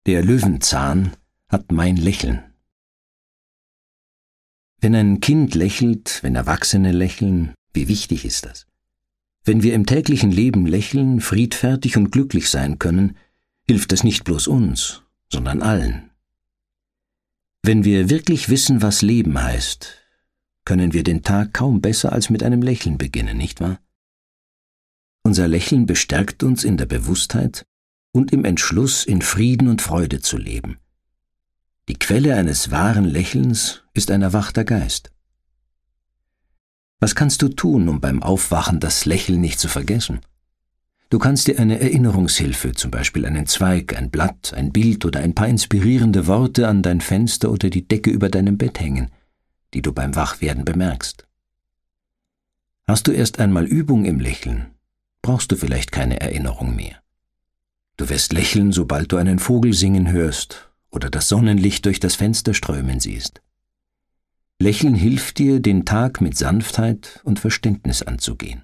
Der Löwenzahn hat mein Lächeln. Wenn ein Kind lächelt, wenn Erwachsene lächeln, wie wichtig ist das? Wenn wir im täglichen Leben lächeln, friedfertig und glücklich sein können, hilft das nicht bloß uns, sondern allen. Wenn wir wirklich wissen, was Leben heißt, können wir den Tag kaum besser als mit einem Lächeln beginnen, nicht wahr? Unser Lächeln bestärkt uns in der Bewusstheit und im Entschluss, in Frieden und Freude zu leben. Die Quelle eines wahren Lächelns ist ein erwachter Geist. Was kannst du tun, um beim Aufwachen das Lächeln nicht zu vergessen? Du kannst dir eine Erinnerungshilfe, zum Beispiel einen Zweig, ein Blatt, ein Bild oder ein paar inspirierende Worte an dein Fenster oder die Decke über deinem Bett hängen, die du beim Wachwerden bemerkst. Hast du erst einmal Übung im Lächeln, brauchst du vielleicht keine Erinnerung mehr. Du wirst lächeln, sobald du einen Vogel singen hörst oder das Sonnenlicht durch das Fenster strömen siehst. Lächeln hilft dir, den Tag mit Sanftheit und Verständnis anzugehen.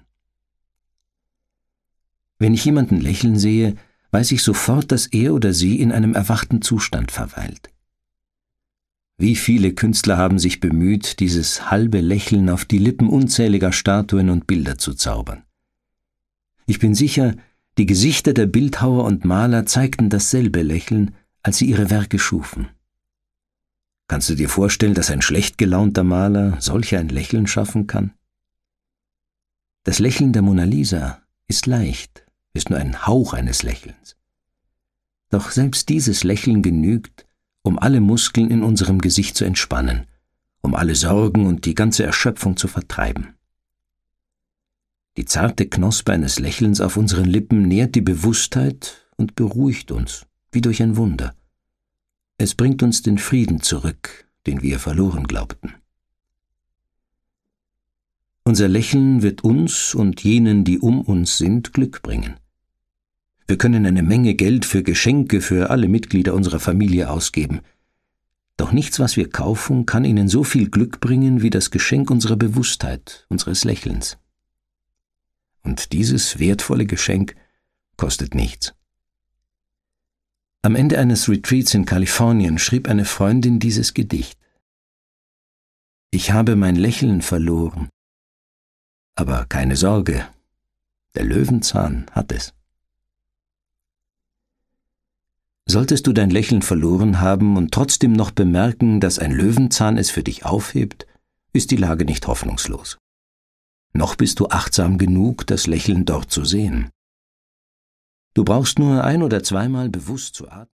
Wenn ich jemanden lächeln sehe, weiß ich sofort, dass er oder sie in einem erwachten Zustand verweilt. Wie viele Künstler haben sich bemüht, dieses halbe Lächeln auf die Lippen unzähliger Statuen und Bilder zu zaubern. Ich bin sicher, die Gesichter der Bildhauer und Maler zeigten dasselbe Lächeln, als sie ihre Werke schufen. Kannst du dir vorstellen, dass ein schlecht gelaunter Maler solch ein Lächeln schaffen kann? Das Lächeln der Mona Lisa ist leicht, ist nur ein Hauch eines Lächelns. Doch selbst dieses Lächeln genügt, um alle Muskeln in unserem Gesicht zu entspannen, um alle Sorgen und die ganze Erschöpfung zu vertreiben. Die zarte Knospe eines Lächelns auf unseren Lippen nährt die Bewusstheit und beruhigt uns, wie durch ein Wunder. Es bringt uns den Frieden zurück, den wir verloren glaubten. Unser Lächeln wird uns und jenen, die um uns sind, Glück bringen. Wir können eine Menge Geld für Geschenke für alle Mitglieder unserer Familie ausgeben. Doch nichts, was wir kaufen, kann ihnen so viel Glück bringen wie das Geschenk unserer Bewusstheit, unseres Lächelns. Und dieses wertvolle Geschenk kostet nichts. Am Ende eines Retreats in Kalifornien schrieb eine Freundin dieses Gedicht. Ich habe mein Lächeln verloren. Aber keine Sorge, der Löwenzahn hat es. Solltest du dein Lächeln verloren haben und trotzdem noch bemerken, dass ein Löwenzahn es für dich aufhebt, ist die Lage nicht hoffnungslos. Noch bist du achtsam genug, das Lächeln dort zu sehen. Du brauchst nur ein- oder zweimal bewusst zu atmen.